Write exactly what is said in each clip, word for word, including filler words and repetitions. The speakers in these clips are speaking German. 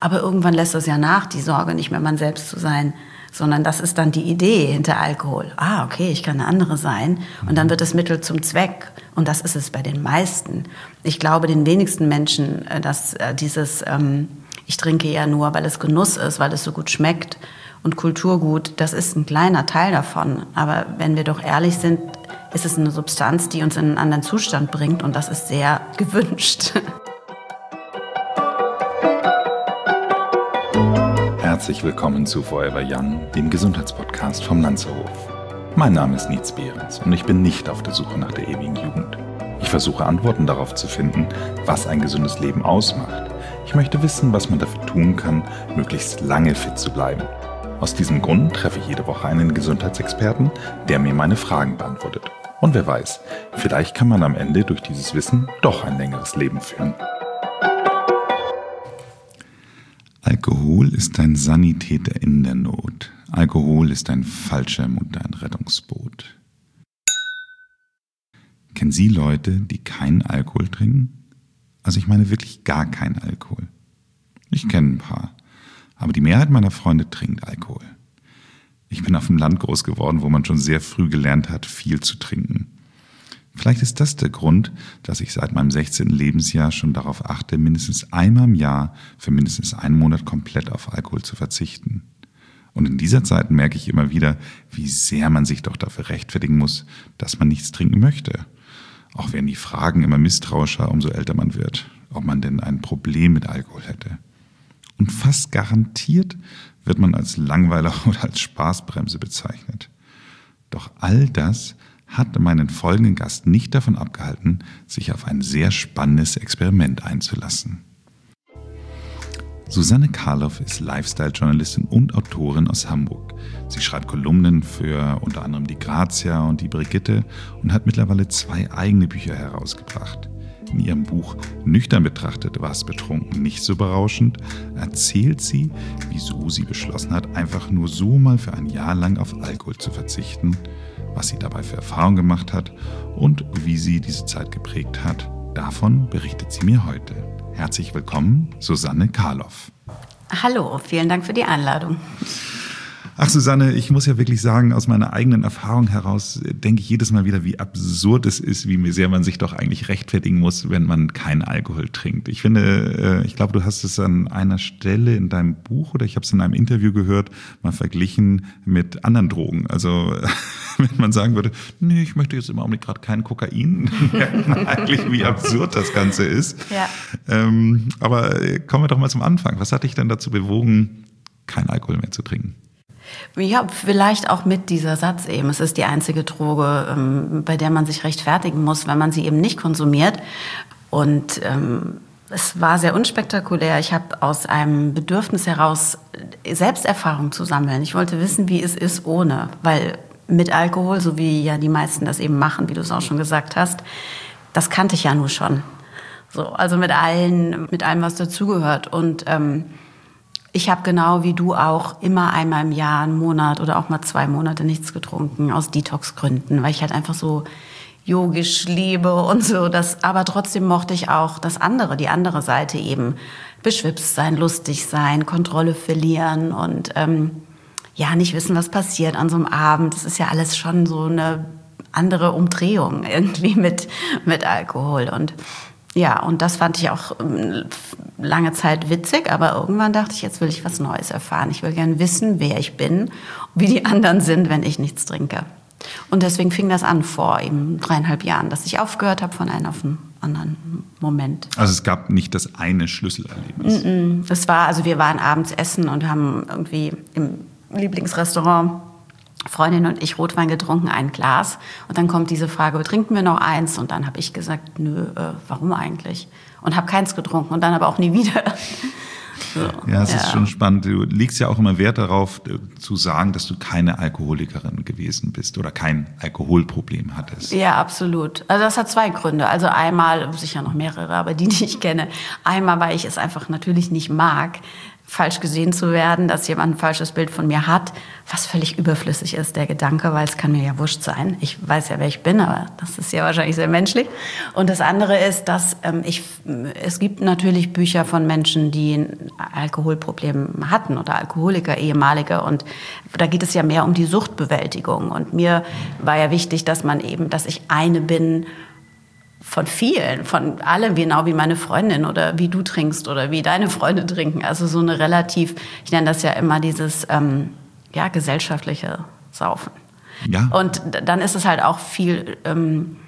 Aber irgendwann lässt es ja nach, die Sorge, nicht mehr man selbst zu sein, sondern das ist dann die Idee hinter Alkohol. Ah, okay, ich kann eine andere sein. Und dann wird es Mittel zum Zweck. Und das ist es bei den meisten. Ich glaube, den wenigsten Menschen, dass dieses, ähm, ich trinke ja nur, weil es Genuss ist, weil es so gut schmeckt und Kulturgut, das ist ein kleiner Teil davon. Aber wenn wir doch ehrlich sind, ist es eine Substanz, die uns in einen anderen Zustand bringt. Und das ist sehr gewünscht. Herzlich willkommen zu Forever Young, dem Gesundheitspodcast vom Lanzerhof. Mein Name ist Nietz Behrens und ich bin nicht auf der Suche nach der ewigen Jugend. Ich versuche Antworten darauf zu finden, was ein gesundes Leben ausmacht. Ich möchte wissen, was man dafür tun kann, möglichst lange fit zu bleiben. Aus diesem Grund treffe ich jede Woche einen Gesundheitsexperten, der mir meine Fragen beantwortet. Und wer weiß, vielleicht kann man am Ende durch dieses Wissen doch ein längeres Leben führen. Alkohol ist ein Sanitäter in der Not. Alkohol ist ein Fallschirm und ein Rettungsboot. Kennen Sie Leute, die keinen Alkohol trinken? Also ich meine wirklich gar keinen Alkohol. Ich kenne ein paar, aber die Mehrheit meiner Freunde trinkt Alkohol. Ich bin auf dem Land groß geworden, wo man schon sehr früh gelernt hat, viel zu trinken. Vielleicht ist das der Grund, dass ich seit meinem sechzehnten Lebensjahr schon darauf achte, mindestens einmal im Jahr für mindestens einen Monat komplett auf Alkohol zu verzichten. Und in dieser Zeit merke ich immer wieder, wie sehr man sich doch dafür rechtfertigen muss, dass man nichts trinken möchte. Auch werden die Fragen immer misstrauischer, umso älter man wird, ob man denn ein Problem mit Alkohol hätte. Und fast garantiert wird man als Langweiler oder als Spaßbremse bezeichnet. Doch all das hat meinen folgenden Gast nicht davon abgehalten, sich auf ein sehr spannendes Experiment einzulassen. Susanne Karloff ist Lifestyle-Journalistin und Autorin aus Hamburg. Sie schreibt Kolumnen für unter anderem die Grazia und die Brigitte und hat mittlerweile zwei eigene Bücher herausgebracht. In ihrem Buch Nüchtern betrachtet war es betrunken nicht so berauschend, erzählt sie, wieso sie beschlossen hat, einfach nur so mal für ein Jahr lang auf Alkohol zu verzichten, was sie dabei für Erfahrungen gemacht hat und wie sie diese Zeit geprägt hat. Davon berichtet sie mir heute. Herzlich willkommen, Susanne Karloff. Hallo, vielen Dank für die Einladung. Ach Susanne, ich muss ja wirklich sagen, aus meiner eigenen Erfahrung heraus denke ich jedes Mal wieder, wie absurd es ist, wie sehr man sich doch eigentlich rechtfertigen muss, wenn man keinen Alkohol trinkt. Ich finde, ich glaube, du hast es an einer Stelle in deinem Buch oder ich habe es in einem Interview gehört, mal verglichen mit anderen Drogen. Also wenn man sagen würde, nee, ich möchte jetzt im Augenblick gerade kein Kokain, dann merkt man eigentlich, wie absurd das Ganze ist. Ja. Ähm, aber kommen wir doch mal zum Anfang. Was hat dich denn dazu bewogen, keinen Alkohol mehr zu trinken? Ja, vielleicht auch mit dieser Satz eben. Es ist die einzige Droge, ähm, bei der man sich rechtfertigen muss, wenn man sie eben nicht konsumiert. Und ähm, es war sehr unspektakulär. Ich habe aus einem Bedürfnis heraus Selbsterfahrung zu sammeln. Ich wollte wissen, wie es ist ohne. Weil mit Alkohol, so wie ja die meisten das eben machen, wie du es auch schon gesagt hast, das kannte ich ja nur schon. So, also mit allen, mit allem, was dazugehört. Und ähm, ich habe genau wie du auch immer einmal im Jahr, einen Monat oder auch mal zwei Monate nichts getrunken, aus Detox-Gründen, weil ich halt einfach so yogisch lebe und so. Das, aber trotzdem mochte ich auch das andere, die andere Seite eben. Beschwipst sein, lustig sein, Kontrolle verlieren und ähm, ja, nicht wissen, was passiert an so einem Abend. Das ist ja alles schon so eine andere Umdrehung irgendwie mit, mit Alkohol. Und ja, und das fand ich auch lange Zeit witzig, aber irgendwann dachte ich, jetzt will ich was Neues erfahren. Ich will gerne wissen, wer ich bin, wie die anderen sind, wenn ich nichts trinke. Und deswegen fing das an vor eben dreieinhalb Jahren, dass ich aufgehört habe von einem auf den anderen Moment. Also es gab nicht das eine Schlüsselerlebnis? Mm-mm. Das war, also wir waren abends essen und haben irgendwie im Lieblingsrestaurant Freundin und ich Rotwein getrunken, ein Glas. Und dann kommt diese Frage, trinken wir noch eins? Und dann habe ich gesagt, nö, äh, warum eigentlich? Und habe keins getrunken und dann aber auch nie wieder. So, ja, es ja. ist schon spannend. Du legst ja auch immer Wert darauf, zu sagen, dass du keine Alkoholikerin gewesen bist oder kein Alkoholproblem hattest. Ja, absolut. Also das hat zwei Gründe. Also einmal, sicher noch mehrere, aber die, die ich kenne. Einmal, weil ich es einfach natürlich nicht mag, falsch gesehen zu werden, dass jemand ein falsches Bild von mir hat, was völlig überflüssig ist, der Gedanke, weil es kann mir ja wurscht sein. Ich weiß ja, wer ich bin, aber das ist ja wahrscheinlich sehr menschlich. Und das andere ist, dass ähm, ich, es gibt natürlich Bücher von Menschen, die ein Alkoholproblem hatten oder Alkoholiker, ehemalige, und da geht es ja mehr um die Suchtbewältigung. Und mir war ja wichtig, dass man eben, dass ich eine bin von vielen, von allem, genau wie meine Freundin oder wie du trinkst oder wie deine Freunde trinken. Also so eine relativ, ich nenne das ja immer dieses ähm, ja, gesellschaftliche Saufen. Ja. Und dann ist es halt auch viel ähm,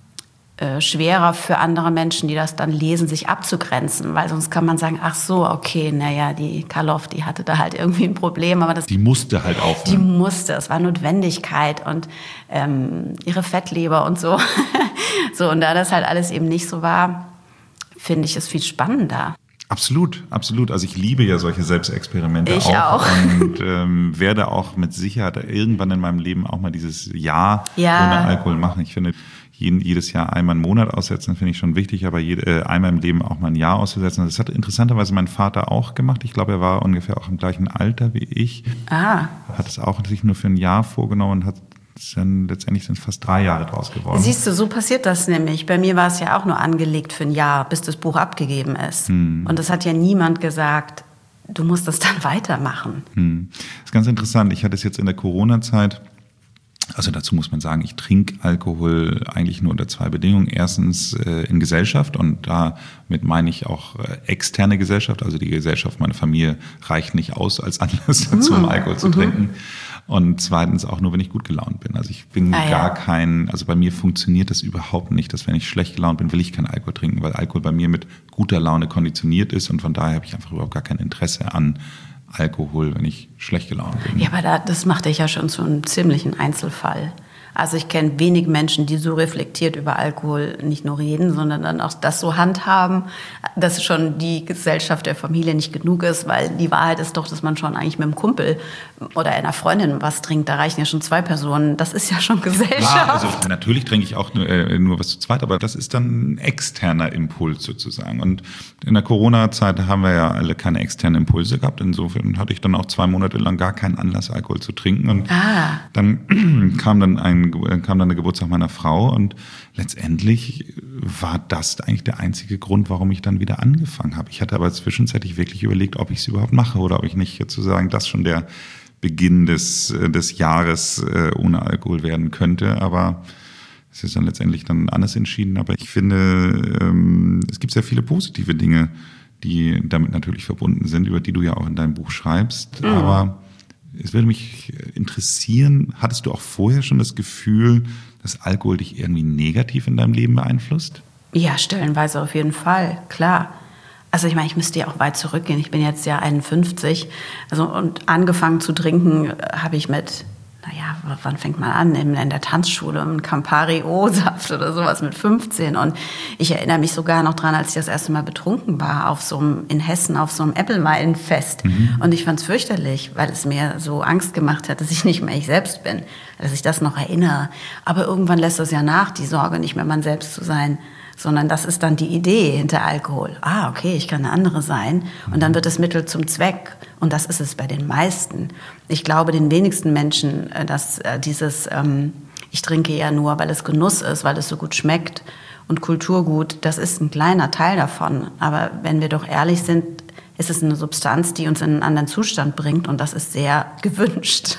äh, schwerer für andere Menschen, die das dann lesen, sich abzugrenzen. Weil sonst kann man sagen, ach so, okay, naja, die Karloff, die hatte da halt irgendwie ein Problem. Aber das, die musste halt aufhören. Die musste, es war Notwendigkeit und ähm, ihre Fettleber und so. So, und da das halt alles eben nicht so war, finde ich es viel spannender. Absolut, absolut. Also ich liebe ja solche Selbstexperimente ich auch. auch. Und ähm, werde auch mit Sicherheit irgendwann in meinem Leben auch mal dieses Jahr ja. ohne Alkohol machen. Ich finde, jeden, jedes Jahr einmal einen Monat aussetzen, finde ich schon wichtig, aber jede, äh, einmal im Leben auch mal ein Jahr auszusetzen. Das hat interessanterweise mein Vater auch gemacht. Ich glaube, er war ungefähr auch im gleichen Alter wie ich. Ah. Hat es auch sich nur für ein Jahr vorgenommen und hat Dann letztendlich sind es fast drei Jahre draus geworden. Siehst du, so passiert das nämlich. Bei mir war es ja auch nur angelegt für ein Jahr, bis das Buch abgegeben ist. Hm. Und es hat ja niemand gesagt, du musst das dann weitermachen. Hm. Das ist ganz interessant. Ich hatte es jetzt in der Corona-Zeit, also dazu muss man sagen, ich trinke Alkohol eigentlich nur unter zwei Bedingungen. Erstens äh, in Gesellschaft, und damit meine ich auch äh, externe Gesellschaft. Also die Gesellschaft meiner Familie reicht nicht aus als Anlass dazu, um Alkohol zu trinken. Und zweitens auch nur, wenn ich gut gelaunt bin. Also ich bin ah, gar ja. kein, also bei mir funktioniert das überhaupt nicht, dass wenn ich schlecht gelaunt bin, will ich keinen Alkohol trinken, weil Alkohol bei mir mit guter Laune konditioniert ist, und von daher habe ich einfach überhaupt gar kein Interesse an Alkohol, wenn ich schlecht gelaunt bin. Ja, aber da, das macht dich ja schon zu einem ziemlichen Einzelfall. Also ich kenne wenig Menschen, die so reflektiert über Alkohol nicht nur reden, sondern dann auch das so handhaben, dass schon die Gesellschaft der Familie nicht genug ist, weil die Wahrheit ist doch, dass man schon eigentlich mit einem Kumpel oder einer Freundin was trinkt. Da reichen ja schon zwei Personen. Das ist ja schon Gesellschaft. Ja, also natürlich trinke ich auch nur, äh, nur was zu zweit, aber das ist dann ein externer Impuls sozusagen. Und in der Corona-Zeit haben wir ja alle keine externen Impulse gehabt. Insofern hatte ich dann auch zwei Monate lang gar keinen Anlass, Alkohol zu trinken. Und ah. dann kam dann ein kam dann der Geburtstag meiner Frau, und letztendlich war das eigentlich der einzige Grund, warum ich dann wieder angefangen habe. Ich hatte aber zwischenzeitlich wirklich überlegt, ob ich es überhaupt mache oder ob ich nicht sozusagen das schon der Beginn des, des Jahres ohne Alkohol werden könnte. Aber es ist dann letztendlich dann anders entschieden. Aber ich finde, es gibt sehr viele positive Dinge, die damit natürlich verbunden sind, über die du ja auch in deinem Buch schreibst. Mhm. Aber es würde mich interessieren, hattest du auch vorher schon das Gefühl, dass Alkohol dich irgendwie negativ in deinem Leben beeinflusst? Ja, stellenweise auf jeden Fall, klar. Also ich meine, ich müsste ja auch weit zurückgehen. Ich bin jetzt ja einundfünfzig. Also, und angefangen zu trinken habe ich mit, naja, wann fängt man an? In, in der Tanzschule, ein Campari-O-Saft oder sowas mit fünfzehn. Und ich erinnere mich sogar noch dran, als ich das erste Mal betrunken war, auf so einem, in Hessen auf so einem Äppelmeilenfest. Mhm. Und ich fand es fürchterlich, weil es mir so Angst gemacht hat, dass ich nicht mehr ich selbst bin, dass ich das noch erinnere. Aber irgendwann lässt das ja nach, die Sorge, nicht mehr man selbst zu sein, sondern das ist dann die Idee hinter Alkohol. Ah, okay, ich kann eine andere sein. Und dann wird es Mittel zum Zweck. Und das ist es bei den meisten. Ich glaube, den wenigsten Menschen, dass dieses, ähm, ich trinke ja nur, weil es Genuss ist, weil es so gut schmeckt und Kulturgut, das ist ein kleiner Teil davon. Aber wenn wir doch ehrlich sind, ist es eine Substanz, die uns in einen anderen Zustand bringt, und das ist sehr gewünscht.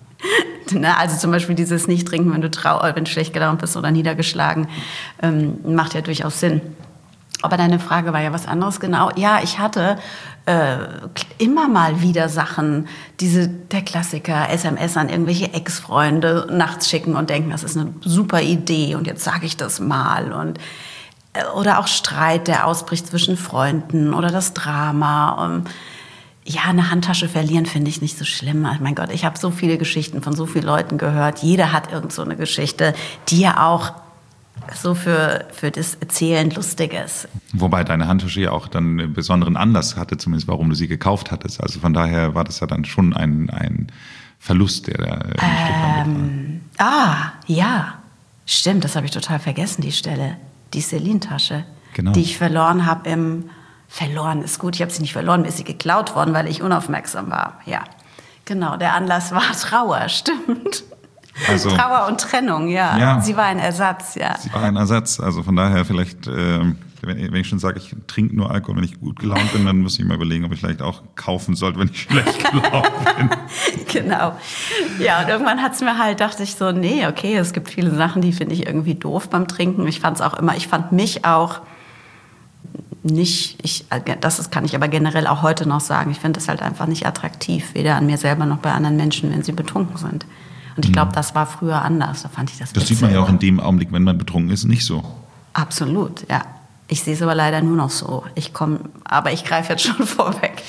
Also zum Beispiel dieses Nicht-Trinken, wenn du trau- wenn du schlecht gelaunt bist oder niedergeschlagen, ähm, macht ja durchaus Sinn. Aber deine Frage war ja was anderes genau. Ja, ich hatte äh, immer mal wieder Sachen, diese, der Klassiker, S M S an irgendwelche Ex-Freunde nachts schicken und denken, das ist eine super Idee und jetzt sage ich das mal. Und, äh, oder auch Streit, der ausbricht zwischen Freunden oder das Drama. Um, Ja, eine Handtasche verlieren finde ich nicht so schlimm. Mein Gott, ich habe so viele Geschichten von so vielen Leuten gehört. Jeder hat irgend so eine Geschichte, die ja auch so für, für das Erzählen lustig ist. Wobei deine Handtasche ja auch dann einen besonderen Anlass hatte, zumindest warum du sie gekauft hattest. Also von daher war das ja dann schon ein, ein Verlust, der da ein ähm, Stück Ah, ja, stimmt, das habe ich total vergessen, die Stelle. Die Celine-Tasche, genau. die ich verloren habe im verloren ist gut. Ich habe sie nicht verloren, mir ist sie geklaut worden, weil ich unaufmerksam war. Ja, genau. Der Anlass war Trauer, stimmt. Also, Trauer und Trennung, ja. ja. Sie war ein Ersatz, ja. Sie war ein Ersatz. Also von daher vielleicht, äh, wenn, wenn ich schon sage, ich trinke nur Alkohol, wenn ich gut gelaunt bin, dann muss ich mal überlegen, ob ich vielleicht auch kaufen sollte, wenn ich schlecht gelaunt bin. Genau. Ja, und irgendwann hat's mir halt, dachte ich so, nee, okay, es gibt viele Sachen, die finde ich irgendwie doof beim Trinken. Ich fand es auch immer, ich fand mich auch nicht, ich, das ist, kann ich aber generell auch heute noch sagen, ich finde es halt einfach nicht attraktiv, weder an mir selber noch bei anderen Menschen, wenn sie betrunken sind. Und ich glaube, das war früher anders. Da fand ich das. Das sieht man ja auch in dem Augenblick, wenn man betrunken ist, nicht so. Absolut, ja. Ich sehe es aber leider nur noch so. Ich komme, aber ich greife jetzt schon vorweg.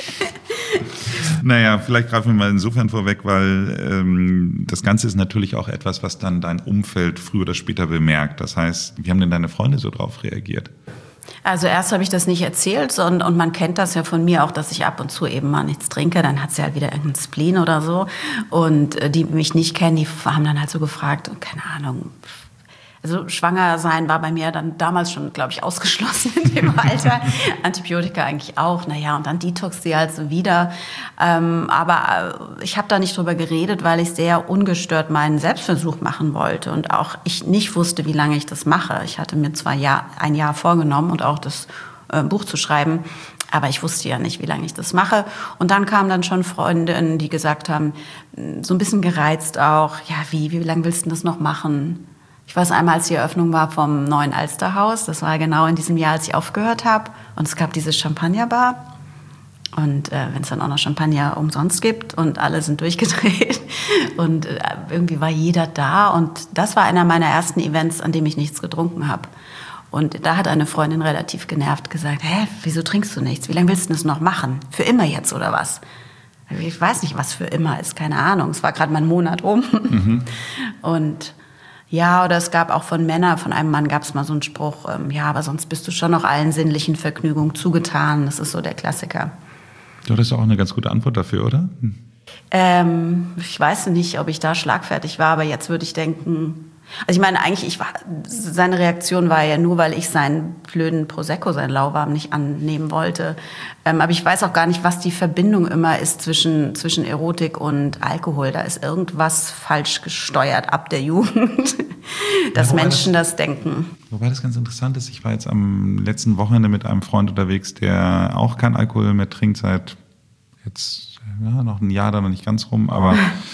Naja, vielleicht greifen wir mal insofern vorweg, weil ähm, das Ganze ist natürlich auch etwas, was dann dein Umfeld früher oder später bemerkt. Das heißt, wie haben denn deine Freunde so drauf reagiert? Also erst habe ich das nicht erzählt und, und man kennt das ja von mir auch, dass ich ab und zu eben mal nichts trinke. Dann hat sie halt wieder irgendeinen Spleen oder so. Und die mich nicht kennen, die haben dann halt so gefragt, keine Ahnung. Also schwanger sein war bei mir dann damals schon, glaube ich, ausgeschlossen in dem Alter. Antibiotika eigentlich auch. Naja, und dann detox sie halt so wieder. Ähm, aber ich habe da nicht drüber geredet, weil ich sehr ungestört meinen Selbstversuch machen wollte. Und auch ich nicht wusste, wie lange ich das mache. Ich hatte mir zwar Jahr, ein Jahr vorgenommen und auch das äh, Buch zu schreiben. Aber ich wusste ja nicht, wie lange ich das mache. Und dann kamen dann schon Freundinnen, die gesagt haben, so ein bisschen gereizt auch, ja, wie, wie lange willst du das noch machen? Ich weiß einmal, als die Eröffnung war vom neuen Alsterhaus, das war genau in diesem Jahr, als ich aufgehört habe. Und es gab diese Champagnerbar. Und äh, wenn es dann auch noch Champagner umsonst gibt und alle sind durchgedreht. Und äh, irgendwie war jeder da. Und das war einer meiner ersten Events, an dem ich nichts getrunken habe. Und da hat eine Freundin relativ genervt gesagt, hä, wieso trinkst du nichts? Wie lange willst du das noch machen? Für immer jetzt oder was? Ich weiß nicht, was für immer ist, keine Ahnung. Es war gerade mal ein Monat um. Mhm. Und ja, oder es gab auch von Männern, von einem Mann gab es mal so einen Spruch, ähm, ja, aber sonst bist du schon noch allen sinnlichen Vergnügungen zugetan. Das ist so der Klassiker. Du hattest auch eine ganz gute Antwort dafür, oder? Hm. Ähm, ich weiß nicht, ob ich da schlagfertig war, aber jetzt würde ich denken, also ich meine, eigentlich, ich war, seine Reaktion war ja nur, weil ich seinen blöden Prosecco, seinen Lauwarm nicht annehmen wollte. Ähm, aber ich weiß auch gar nicht, was die Verbindung immer ist zwischen, zwischen Erotik und Alkohol. Da ist irgendwas falsch gesteuert ab der Jugend, dass ja, Menschen das, das denken. Wobei das ganz interessant ist, ich war jetzt am letzten Wochenende mit einem Freund unterwegs, der auch kein Alkohol mehr trinkt, seit jetzt ja, noch ein Jahr, da noch nicht ganz rum, aber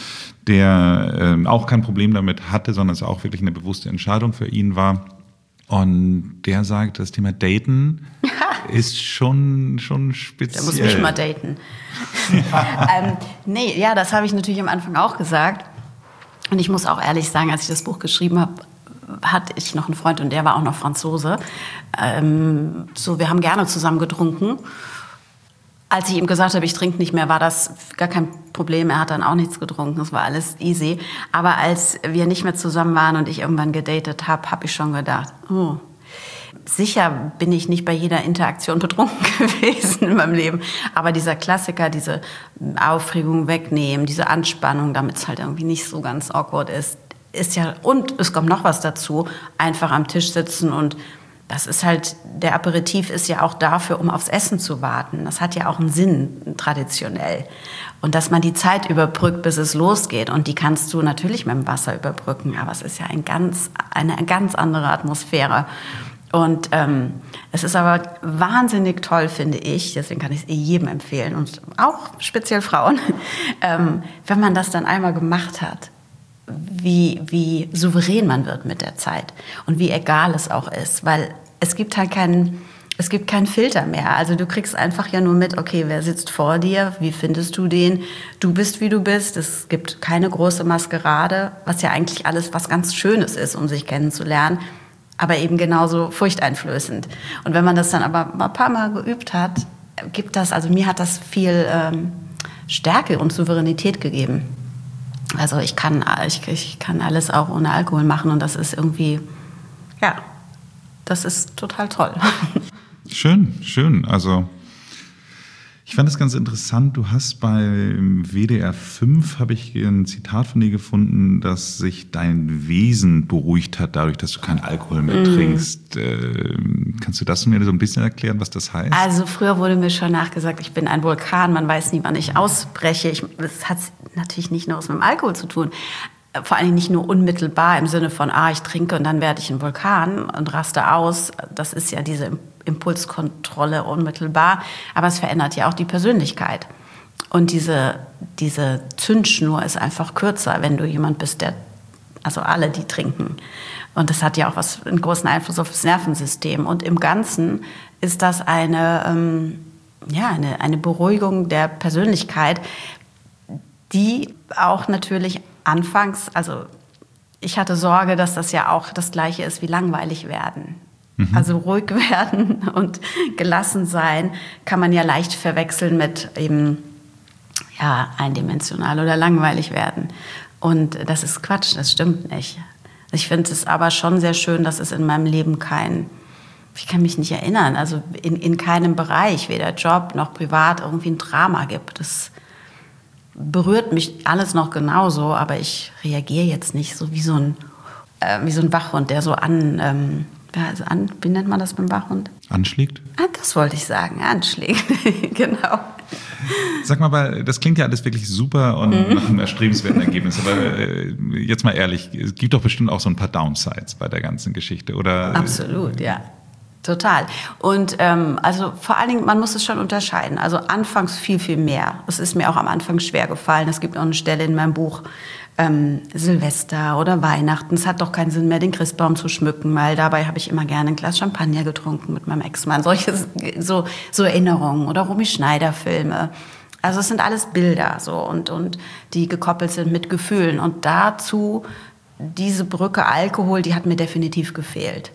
der äh, auch kein Problem damit hatte, sondern es auch wirklich eine bewusste Entscheidung für ihn war. Und der sagt, das Thema Daten ist schon, schon speziell. Der muss mich mal daten. Ja. ähm, nee, ja, das habe ich natürlich am Anfang auch gesagt. Und ich muss auch ehrlich sagen, als ich das Buch geschrieben habe, hatte ich noch einen Freund und der war auch noch Franzose. Ähm, so, wir haben gerne zusammen getrunken. Als ich ihm gesagt habe, ich trinke nicht mehr, war das gar kein Problem. Er hat dann auch nichts getrunken, das war alles easy. Aber als wir nicht mehr zusammen waren und ich irgendwann gedatet habe, habe ich schon gedacht, oh, sicher bin ich nicht bei jeder Interaktion betrunken gewesen in meinem Leben. Aber dieser Klassiker, diese Aufregung wegnehmen, diese Anspannung, damit es halt irgendwie nicht so ganz awkward ist, ist ja, und es kommt noch was dazu, einfach am Tisch sitzen und das ist halt, der Aperitif ist ja auch dafür, um aufs Essen zu warten. Das hat ja auch einen Sinn, traditionell. Und dass man die Zeit überbrückt, bis es losgeht. Und die kannst du natürlich mit dem Wasser überbrücken, aber es ist ja ein ganz, eine ganz andere Atmosphäre. Und ähm, es ist aber wahnsinnig toll, finde ich, deswegen kann ich es eh jedem empfehlen, und auch speziell Frauen, ähm, wenn man das dann einmal gemacht hat. Wie, wie souverän man wird mit der Zeit und wie egal es auch ist, weil es gibt halt keinen, es gibt keinen Filter mehr. Also du kriegst einfach ja nur mit, okay, wer sitzt vor dir, wie findest du den, du bist, wie du bist, es gibt keine große Maskerade, was ja eigentlich alles was ganz Schönes ist, um sich kennenzulernen, aber eben genauso furchteinflößend. Und wenn man das dann aber ein paar Mal geübt hat, gibt das, also mir hat das viel ähm, Stärke und Souveränität gegeben. Also ich kann, ich, ich kann alles auch ohne Alkohol machen und das ist irgendwie, ja, das ist total toll. Schön, schön. Also Ich fand das ganz interessant. Du hast beim W D R fünf, habe ich ein Zitat von dir gefunden, dass sich dein Wesen beruhigt hat, dadurch, dass du keinen Alkohol mehr mm. trinkst. Äh, kannst du das mir so ein bisschen erklären, was das heißt? Also früher wurde mir schon nachgesagt, ich bin ein Vulkan. Man weiß nie, wann ich ausbreche. Ich, das hat natürlich nicht nur was mit dem Alkohol zu tun. Vor allem nicht nur unmittelbar im Sinne von, ah, ich trinke und dann werde ich ein Vulkan und raste aus. Das ist ja diese Impulskontrolle unmittelbar. Aber es verändert ja auch die Persönlichkeit. Und diese, diese Zündschnur ist einfach kürzer, wenn du jemand bist, der, also alle, die trinken. Und das hat ja auch was, einen großen Einfluss auf das Nervensystem. Und im Ganzen ist das eine, ähm, ja, eine, eine Beruhigung der Persönlichkeit, die auch natürlich anfangs, also ich hatte Sorge, dass das ja auch das Gleiche ist wie langweilig werden. Mhm. Also ruhig werden und gelassen sein kann man ja leicht verwechseln mit eben ja, eindimensional oder langweilig werden. Und das ist Quatsch, das stimmt nicht. Ich finde es aber schon sehr schön, dass es in meinem Leben kein, ich kann mich nicht erinnern, also in, in keinem Bereich, weder Job noch privat, irgendwie ein Drama gibt. Das berührt mich alles noch genauso, aber ich reagiere jetzt nicht so wie so ein, äh, wie so ein Wachhund, der so an, ähm, also an, wie nennt man das beim Wachhund? Anschlägt? Ah, das wollte ich sagen, anschlägt, genau. Sag mal, das klingt ja alles wirklich super und mhm. nach einem erstrebenswerten Ergebnis, aber äh, jetzt mal ehrlich, es gibt doch bestimmt auch so ein paar Downsides bei der ganzen Geschichte, oder? Absolut, ja. Total. Und ähm, also vor allen Dingen, man muss es schon unterscheiden. Also anfangs viel, viel mehr. Es ist mir auch am Anfang schwer gefallen. Es gibt auch eine Stelle in meinem Buch, ähm, Silvester oder Weihnachten. Es hat doch keinen Sinn mehr, den Christbaum zu schmücken, weil dabei habe ich immer gerne ein Glas Champagner getrunken mit meinem Ex-Mann. Solche so, so Erinnerungen oder Romy Schneider-Filme. Also es sind alles Bilder so und, und die gekoppelt sind mit Gefühlen. Und dazu diese Brücke Alkohol, die hat mir definitiv gefehlt.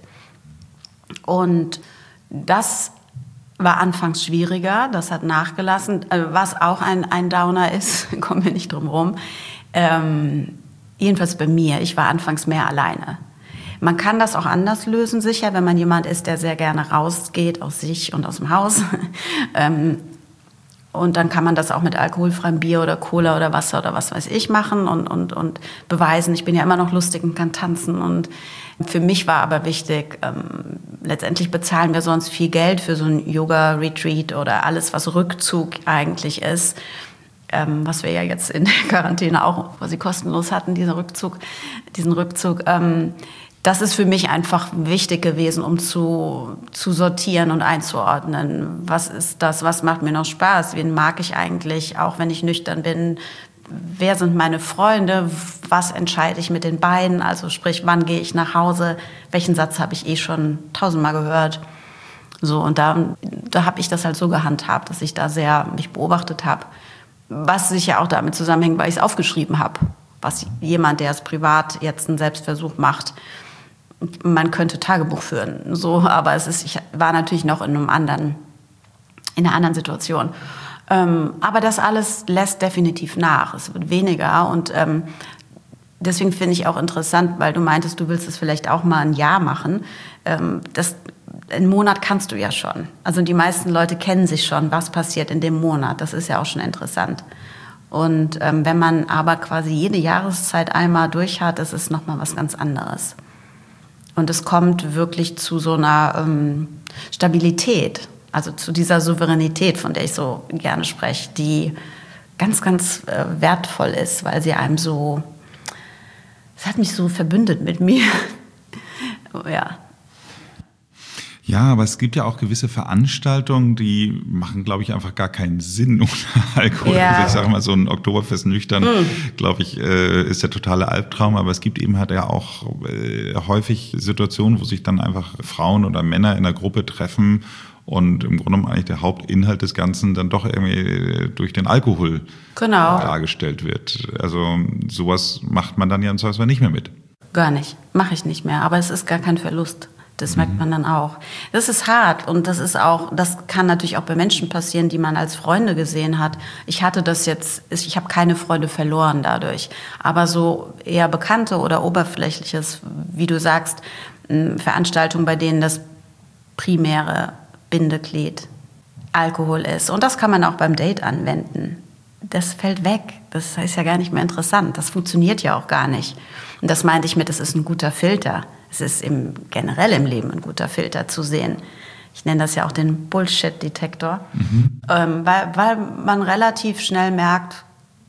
Und das war anfangs schwieriger, das hat nachgelassen. Was auch ein, ein Downer ist, kommen wir nicht drum rum. Ähm, jedenfalls bei mir, ich war anfangs mehr alleine. Man kann das auch anders lösen, sicher, wenn man jemand ist, der sehr gerne rausgeht aus sich und aus dem Haus. ähm, Und dann kann man das auch mit alkoholfreiem Bier oder Cola oder Wasser oder was weiß ich machen und, und, und beweisen. Ich bin ja immer noch lustig und kann tanzen. Und für mich war aber wichtig, ähm, letztendlich bezahlen wir sonst viel Geld für so ein Yoga-Retreat oder alles, was Rückzug eigentlich ist. Ähm, was wir ja jetzt in der Quarantäne auch quasi kostenlos hatten, diesen Rückzug. Diesen Rückzug ähm, Das ist für mich einfach wichtig gewesen, um zu, zu sortieren und einzuordnen. Was ist das? Was macht mir noch Spaß? Wen mag ich eigentlich, auch wenn ich nüchtern bin? Wer sind meine Freunde? Was entscheide ich mit den beiden? Also sprich, wann gehe ich nach Hause? Welchen Satz habe ich eh schon tausendmal gehört? So, und da, da habe ich das halt so gehandhabt, dass ich da sehr mich beobachtet habe. Was sicher auch damit zusammenhängt, weil ich es aufgeschrieben habe. Was jemand, der es privat jetzt einen Selbstversuch macht, man könnte Tagebuch führen, so, aber es ist, ich war natürlich noch in einem anderen, in einer anderen Situation. Ähm, aber das alles lässt definitiv nach. Es wird weniger und ähm, deswegen finde ich auch interessant, weil du meintest, du willst es vielleicht auch mal ein Jahr machen. Ähm, das, einen Monat kannst du ja schon. Also die meisten Leute kennen sich schon, was passiert in dem Monat. Das ist ja auch schon interessant. Und ähm, wenn man aber quasi jede Jahreszeit einmal durch hat, ist es nochmal was ganz anderes. Und es kommt wirklich zu so einer ähm, Stabilität, also zu dieser Souveränität, von der ich so gerne spreche, die ganz, ganz äh, wertvoll ist, weil sie einem so, es hat mich so verbündet mit mir. Ja. Ja, aber es gibt ja auch gewisse Veranstaltungen, die machen, glaube ich, einfach gar keinen Sinn ohne Alkohol. Ja. Also ich sage mal, so ein Oktoberfest nüchtern, mm. glaube ich, äh, ist der totale Albtraum. Aber es gibt eben halt ja auch äh, häufig Situationen, wo sich dann einfach Frauen oder Männer in einer Gruppe treffen und im Grunde genommen eigentlich der Hauptinhalt des Ganzen dann doch irgendwie durch den Alkohol genau. dargestellt wird. Also sowas macht man dann ja im Zweifelsfall nicht mehr mit. Gar nicht, mache ich nicht mehr. Aber es ist gar kein Verlust. Das merkt man dann auch. Das ist hart und das ist auch, das kann natürlich auch bei Menschen passieren, die man als Freunde gesehen hat. Ich hatte das jetzt, ich habe keine Freunde verloren dadurch, aber so eher Bekannte oder Oberflächliches, wie du sagst, Veranstaltungen, bei denen das primäre Bindeglied Alkohol ist. Und das kann man auch beim Date anwenden. Das fällt weg. Das ist ja gar nicht mehr interessant. Das funktioniert ja auch gar nicht. Und das meinte ich mit, es ist ein guter Filter. Es ist im, generell im Leben ein guter Filter zu sehen. Ich nenne das ja auch den Bullshit-Detektor. Mhm. Ähm, weil, weil man relativ schnell merkt,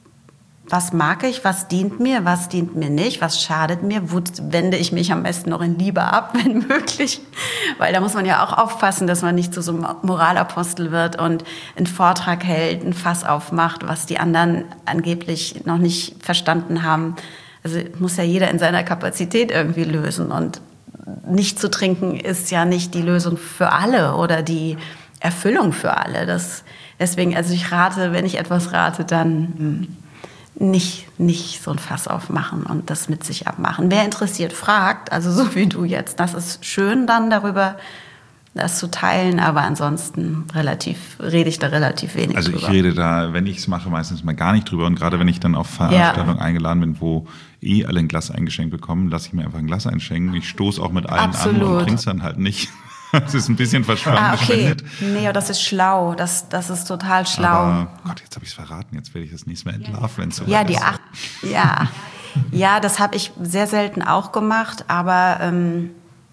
was mag ich, was dient mir, was dient mir nicht, was schadet mir, wo wende ich mich am besten noch in Liebe ab, wenn möglich. Weil da muss man ja auch aufpassen, dass man nicht zu so einem Moralapostel wird und einen Vortrag hält, ein Fass aufmacht, was die anderen angeblich noch nicht verstanden haben. Also muss ja jeder in seiner Kapazität irgendwie lösen. Und nicht zu trinken ist ja nicht die Lösung für alle oder die Erfüllung für alle. Das, deswegen, also ich rate, wenn ich etwas rate, dann nicht, nicht so ein Fass aufmachen und das mit sich abmachen. Wer interessiert, fragt, also so wie du jetzt. Das ist schön dann darüber, das zu teilen, aber ansonsten relativ, rede ich da relativ wenig also drüber. Also ich rede da, wenn ich es mache, meistens mal gar nicht drüber. Und gerade wenn ich dann auf Veranstaltungen ja. eingeladen bin, wo eh alle ein Glas eingeschenkt bekommen, lasse ich mir einfach ein Glas einschenken. Ich stoße auch mit allen Absolut. an und trinke es dann halt nicht. Das ist ein bisschen verschwendet. Ah, okay. Nee, das ist schlau. Das, das ist total schlau. Aber Gott, jetzt habe ich es verraten. Jetzt werde ich das nächste Mal entlarvt, wenn es so ja, die ist. Ach ja, ja, das habe ich sehr selten auch gemacht. Aber ähm,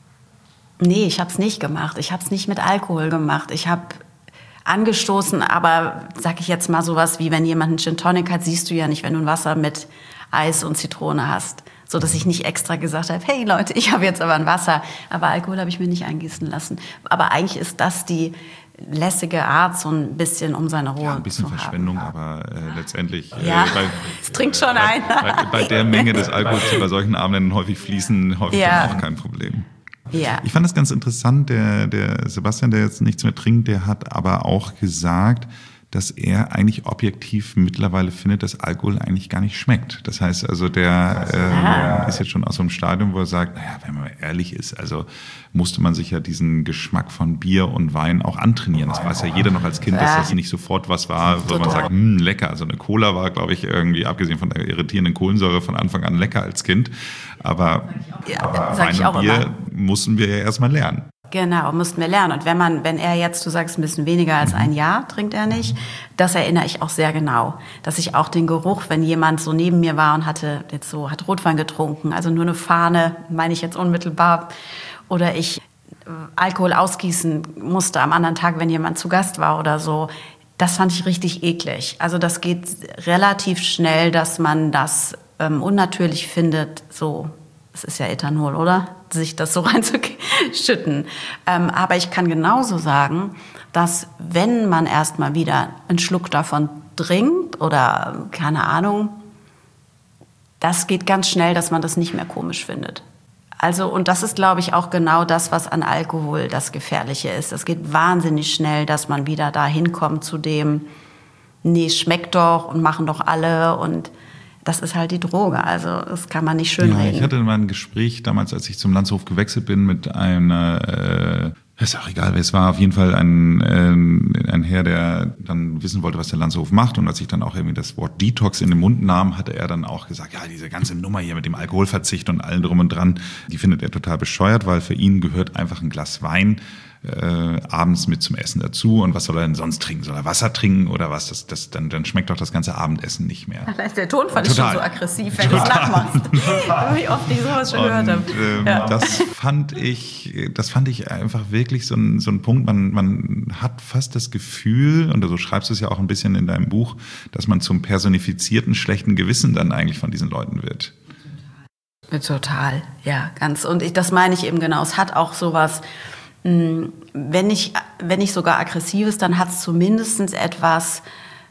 nee, ich habe es nicht gemacht. Ich habe es nicht mit Alkohol gemacht. Ich habe angestoßen, aber sag ich jetzt mal sowas wie, wenn jemand einen Gin Tonic hat, siehst du ja nicht, wenn du ein Wasser mit Eis und Zitrone hast. So, dass ich nicht extra gesagt habe, hey Leute, ich habe jetzt aber ein Wasser. Aber Alkohol habe ich mir nicht eingießen lassen. Aber eigentlich ist das die lässige Art, so ein bisschen um seine Ruhe zu haben. Ja, ein bisschen Verschwendung, aber äh, letztendlich... Ja, äh, bei, es trinkt schon äh, ein. Bei, bei, bei der Menge des Alkohols, die bei solchen Abenden häufig fließen, häufig ja. dann auch kein Problem. Ja. Ich fand das ganz interessant, der, der Sebastian, der jetzt nichts mehr trinkt, der hat aber auch gesagt, dass er eigentlich objektiv mittlerweile findet, dass Alkohol eigentlich gar nicht schmeckt. Das heißt also, der ah. äh, ist jetzt schon aus so einem Stadium, wo er sagt, naja, wenn man mal ehrlich ist, also musste man sich ja diesen Geschmack von Bier und Wein auch antrainieren. Das weiß ja jeder noch als Kind, dass das nicht sofort was war, wo man sagt, hm, lecker. Also eine Cola war, glaube ich, irgendwie, abgesehen von der irritierenden Kohlensäure, von Anfang an lecker als Kind. Aber, ja, aber Wein und Bier immer. mussten wir ja erstmal lernen. Genau, mussten wir lernen. Und wenn man, wenn er jetzt, du sagst, ein bisschen weniger als ein Jahr trinkt er nicht, das erinnere ich auch sehr genau. Dass ich auch den Geruch, wenn jemand so neben mir war und hatte jetzt so, hat Rotwein getrunken, also nur eine Fahne, meine ich jetzt unmittelbar, oder ich Alkohol ausgießen musste am anderen Tag, wenn jemand zu Gast war oder so, das fand ich richtig eklig. Also das geht relativ schnell, dass man das ähm, unnatürlich findet, so. Das ist ja Ethanol, oder? Sich das so reinzuschütten. Ähm, aber ich kann genauso sagen, dass wenn man erstmal wieder einen Schluck davon trinkt oder keine Ahnung, das geht ganz schnell, dass man das nicht mehr komisch findet. Also, und das ist, glaube ich, auch genau das, was an Alkohol das Gefährliche ist. Es geht wahnsinnig schnell, dass man wieder da hinkommt zu dem, nee, schmeckt doch und machen doch alle und das ist halt die Droge, also das kann man nicht schönreden. Ja, ich hatte mal ein Gespräch damals, als ich zum Landshof gewechselt bin, mit einer, äh, ist auch egal, wer es war, auf jeden Fall ein, äh, ein Herr, der dann wissen wollte, was der Landshof macht. Und als ich dann auch irgendwie das Wort Detox in den Mund nahm, hatte er dann auch gesagt, ja, diese ganze Nummer hier mit dem Alkoholverzicht und allem drum und dran, die findet er total bescheuert, weil für ihn gehört einfach ein Glas Wein Äh, abends mit zum Essen dazu. Und was soll er denn sonst trinken? Soll er Wasser trinken oder was? Das, das, dann, dann schmeckt doch das ganze Abendessen nicht mehr. Der Tonfall ist schon so aggressiv, wenn du es nachmachst. Wie oft ich sowas schon gehört habe. Ähm, ja. Das fand ich, das fand ich einfach wirklich so ein, so ein Punkt. Man, man hat fast das Gefühl, und du schreibst es ja auch ein bisschen in deinem Buch, dass man zum personifizierten schlechten Gewissen dann eigentlich von diesen Leuten wird. Total, ja, ganz. Und ich, das meine ich eben genau. Es hat auch sowas, wenn nicht, wenn nicht sogar Aggressives, dann hat es zumindest etwas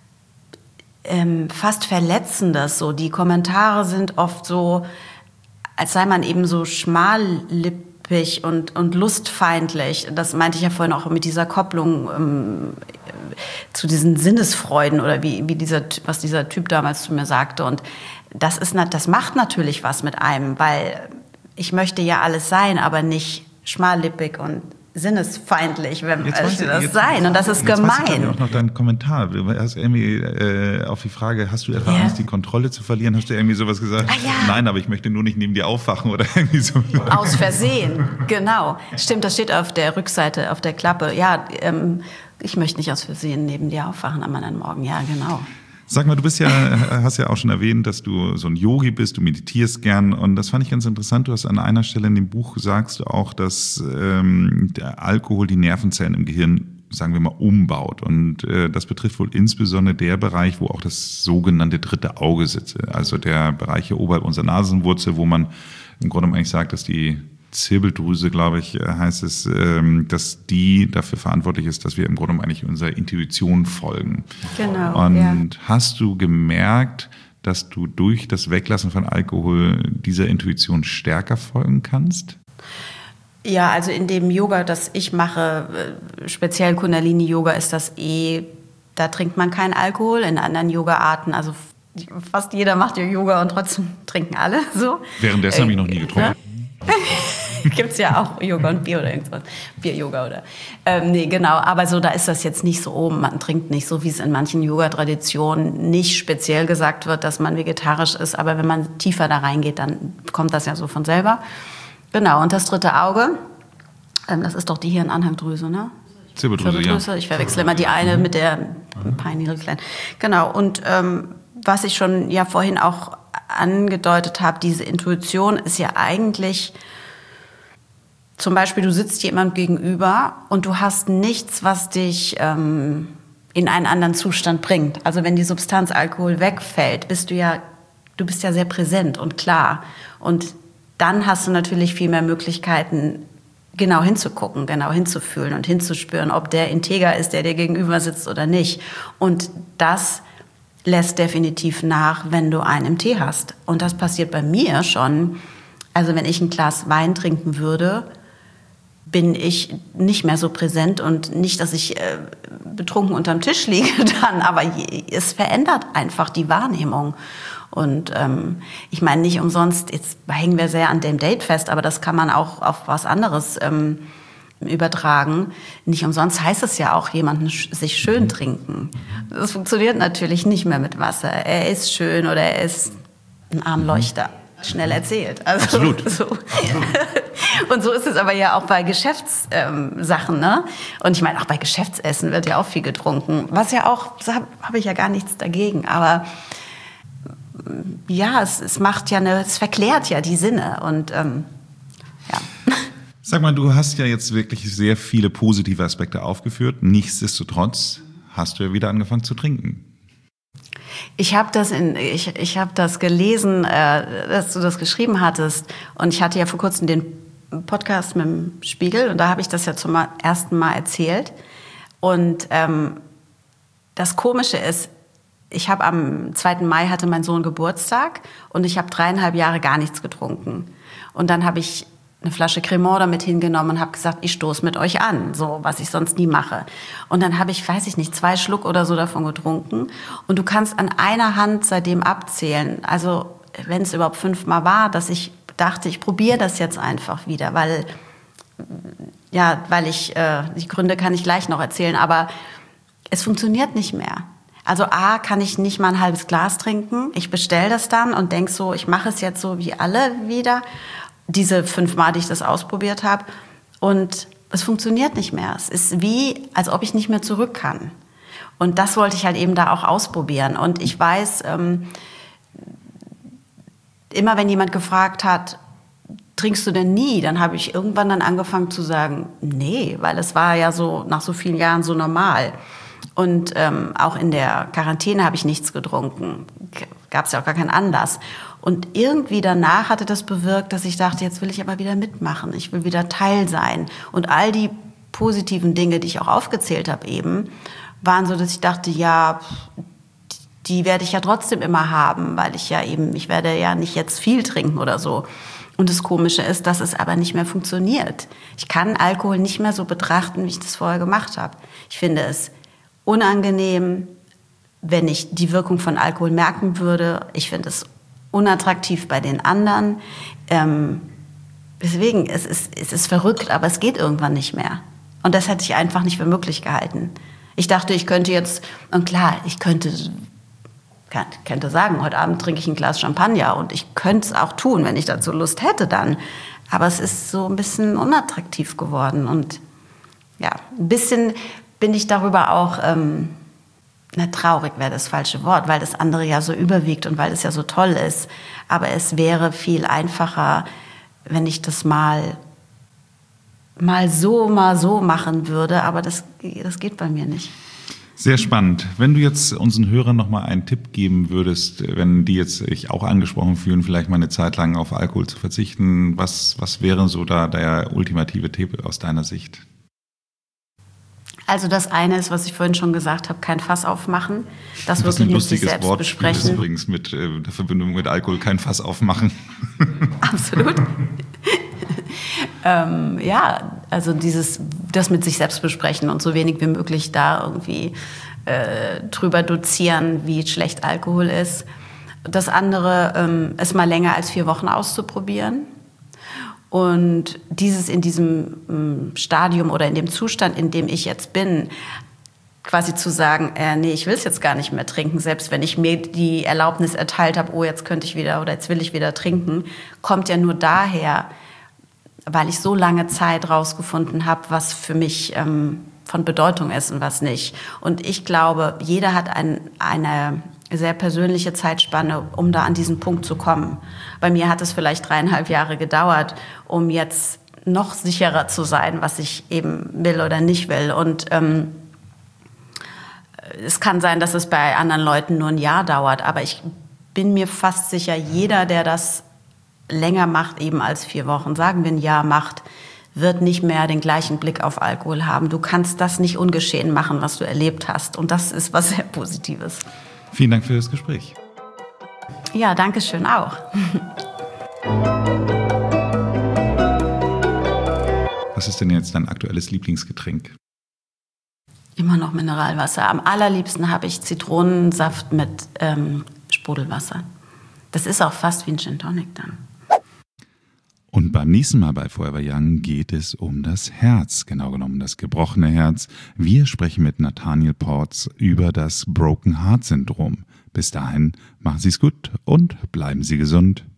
ähm, fast Verletzendes. So. Die Kommentare sind oft so, als sei man eben so schmallippig und, und lustfeindlich. Das meinte ich ja vorhin auch mit dieser Kopplung ähm, zu diesen Sinnesfreuden oder wie, wie dieser, was dieser Typ damals zu mir sagte. Und das ist, das macht natürlich was mit einem, weil ich möchte ja alles sein, aber nicht schmallippig und sinnesfeindlich, wenn jetzt also ich, das jetzt, sein. Und das ist jetzt gemein. Weiß ich auch noch deinen Kommentar. Du hast irgendwie äh, auf die Frage, hast du etwa yeah. Angst, die Kontrolle zu verlieren? Hast du irgendwie sowas gesagt? Ah, ja. Nein, aber ich möchte nur nicht neben dir aufwachen oder irgendwie so. Aus Versehen, genau. Stimmt, das steht auf der Rückseite, auf der Klappe. Ja, ähm, ich möchte nicht aus Versehen neben dir aufwachen am anderen Morgen. Ja, genau. Sag mal, du bist ja, hast ja auch schon erwähnt, dass du so ein Yogi bist, du meditierst gern und das fand ich ganz interessant. Du hast an einer Stelle in dem Buch sagst du auch, dass ähm, der Alkohol die Nervenzellen im Gehirn, sagen wir mal, umbaut und äh, das betrifft wohl insbesondere der Bereich, wo auch das sogenannte dritte Auge sitzt, also der Bereich hier oberhalb unserer Nasenwurzel, wo man im Grunde eigentlich sagt, dass die Zirbeldrüse, glaube ich, heißt es, dass die dafür verantwortlich ist, dass wir im Grunde eigentlich unserer Intuition folgen. Genau. Und ja. hast du gemerkt, dass du durch das Weglassen von Alkohol dieser Intuition stärker folgen kannst? Ja, also in dem Yoga, das ich mache, speziell Kundalini-Yoga, ist das eh, da trinkt man keinen Alkohol. In anderen Yoga-Arten, also fast jeder macht ja Yoga und trotzdem trinken alle so. Währenddessen äh, habe ich noch nie getrunken. Gibt es ja auch Yoga und Bier oder irgendwas. Bier-Yoga oder. Ähm, nee, genau. Aber so, da ist das jetzt nicht so oben. Man trinkt nicht so, wie es in manchen Yoga-Traditionen nicht speziell gesagt wird, dass man vegetarisch ist. Aber wenn man tiefer da reingeht, dann kommt das ja so von selber. Genau. Und das dritte Auge, ähm, das ist doch die Hirnanhangdrüse, ne? Zirbeldrüse, ja. Ich verwechsle immer die eine mit der Pineal Gland. Genau. Und ähm, was ich schon ja vorhin auch angedeutet habe, diese Intuition ist ja eigentlich, zum Beispiel, du sitzt jemand gegenüber und du hast nichts, was dich ähm, in einen anderen Zustand bringt. Also wenn die Substanz Alkohol wegfällt, bist du ja, du bist ja sehr präsent und klar. Und dann hast du natürlich viel mehr Möglichkeiten, genau hinzugucken, genau hinzufühlen und hinzuspüren, ob der integer ist, der dir gegenüber sitzt oder nicht. Und das lässt definitiv nach, wenn du einen im Tee hast. Und das passiert bei mir schon. Also wenn ich ein Glas Wein trinken würde, bin ich nicht mehr so präsent und nicht, dass ich äh, betrunken unterm Tisch liege dann, aber je, es verändert einfach die Wahrnehmung. Und ähm, ich meine, nicht umsonst, jetzt hängen wir sehr an dem Date fest, aber das kann man auch auf was anderes ähm, übertragen. Nicht umsonst heißt es ja auch, jemanden sich schön trinken. Das funktioniert natürlich nicht mehr mit Wasser. Er ist schön oder er ist ein Armleuchter. Schnell erzählt. Also, Absolut. So. Absolut. Und so ist es aber ja auch bei Geschäftssachen, ähm, ne? Und ich meine, auch bei Geschäftsessen wird ja auch viel getrunken. Was ja auch, da habe hab ich ja gar nichts dagegen. Aber ja, es, es macht ja eine, es verklärt ja die Sinne. Und ähm, ja. Sag mal, du hast ja jetzt wirklich sehr viele positive Aspekte aufgeführt. Nichtsdestotrotz hast du ja wieder angefangen zu trinken. Ich habe das, in, ich, ich hab das gelesen, äh, dass du das geschrieben hattest. Und ich hatte ja vor kurzem den Podcast mit dem Spiegel. Und da habe ich das ja zum ersten Mal erzählt. Und ähm, das Komische ist, ich habe am zweiten Mai hatte mein Sohn Geburtstag. Und ich habe dreieinhalb Jahre gar nichts getrunken. Und dann habe ich eine Flasche Cremant damit hingenommen und habe gesagt, ich stoße mit euch an, so was ich sonst nie mache. Und dann habe ich, weiß ich nicht, zwei Schluck oder so davon getrunken. Und du kannst an einer Hand seitdem abzählen, also wenn es überhaupt fünfmal war, dass ich dachte, ich probiere das jetzt einfach wieder, weil ja, weil ich äh, die Gründe kann ich gleich noch erzählen, aber es funktioniert nicht mehr. Also A, kann ich nicht mal ein halbes Glas trinken. Ich bestelle das dann und denke so, ich mache es jetzt so wie alle wieder. Diese fünfmal, die ich das ausprobiert habe. Und es funktioniert nicht mehr. Es ist wie, als ob ich nicht mehr zurück kann. Und das wollte ich halt eben da auch ausprobieren. Und ich weiß, ähm, immer wenn jemand gefragt hat, trinkst du denn nie? Dann habe ich irgendwann dann angefangen zu sagen, nee, weil es war ja so nach so vielen Jahren so normal. Und ähm, auch in der Quarantäne habe ich nichts getrunken. Gab es ja auch gar keinen Anlass. Und irgendwie danach hatte das bewirkt, dass ich dachte, jetzt will ich aber wieder mitmachen. Ich will wieder Teil sein. Und all die positiven Dinge, die ich auch aufgezählt habe eben, waren so, dass ich dachte, ja, die werde ich ja trotzdem immer haben, weil ich ja eben, ich werde ja nicht jetzt viel trinken oder so. Und das Komische ist, dass es aber nicht mehr funktioniert. Ich kann Alkohol nicht mehr so betrachten, wie ich das vorher gemacht habe. Ich finde es unangenehm, wenn ich die Wirkung von Alkohol merken würde. Ich finde es unattraktiv bei den anderen. Ähm, deswegen, es ist, es ist verrückt, aber es geht irgendwann nicht mehr. Und das hätte ich einfach nicht für möglich gehalten. Ich dachte, ich könnte jetzt, und klar, ich könnte, kann, könnte sagen, heute Abend trinke ich ein Glas Champagner und ich könnte es auch tun, wenn ich dazu Lust hätte dann. Aber es ist so ein bisschen unattraktiv geworden und ja, ein bisschen bin ich darüber auch, ähm, na, traurig wäre das falsche Wort, weil das andere ja so überwiegt und weil es ja so toll ist. Aber es wäre viel einfacher, wenn ich das mal, mal so, mal so machen würde. Aber das, das geht bei mir nicht. Sehr spannend. Wenn du jetzt unseren Hörern nochmal einen Tipp geben würdest, wenn die jetzt sich auch angesprochen fühlen, vielleicht mal eine Zeit lang auf Alkohol zu verzichten, was, was wäre so da der ultimative Tipp aus deiner Sicht? Also das eine ist, was ich vorhin schon gesagt habe, kein Fass aufmachen. Das was wirklich ein mit sich lustiges selbst Wortspiel besprechen. ist übrigens mit äh, der Verbindung mit Alkohol, kein Fass aufmachen. Absolut. ähm, ja, also dieses, das mit sich selbst besprechen und so wenig wie möglich da irgendwie äh, drüber dozieren, wie schlecht Alkohol ist. Das andere, ähm, es mal länger als vier Wochen auszuprobieren. Und dieses in diesem Stadium oder in dem Zustand, in dem ich jetzt bin, quasi zu sagen, äh, nee, ich will es jetzt gar nicht mehr trinken, selbst wenn ich mir die Erlaubnis erteilt habe, oh, jetzt könnte ich wieder oder jetzt will ich wieder trinken, kommt ja nur daher, weil ich so lange Zeit rausgefunden habe, was für mich ähm, von Bedeutung ist und was nicht. Und ich glaube, jeder hat ein, eine sehr persönliche Zeitspanne, um da an diesen Punkt zu kommen. Bei mir hat es vielleicht dreieinhalb Jahre gedauert, um jetzt noch sicherer zu sein, was ich eben will oder nicht will. Und ähm, es kann sein, dass es bei anderen Leuten nur ein Jahr dauert, aber ich bin mir fast sicher, jeder, der das länger macht, eben als vier Wochen, sagen wir ein Jahr macht, wird nicht mehr den gleichen Blick auf Alkohol haben. Du kannst das nicht ungeschehen machen, was du erlebt hast. Und das ist was sehr Positives. Vielen Dank für das Gespräch. Ja, danke schön auch. Was ist denn jetzt dein aktuelles Lieblingsgetränk? Immer noch Mineralwasser. Am allerliebsten habe ich Zitronensaft mit ähm, Sprudelwasser. Das ist auch fast wie ein Gin Tonic dann. Und beim nächsten Mal bei Forever Young geht es um das Herz, genau genommen das gebrochene Herz. Wir sprechen mit Nathaniel Porz über das Broken Heart Syndrom. Bis dahin, machen Sie es gut und bleiben Sie gesund.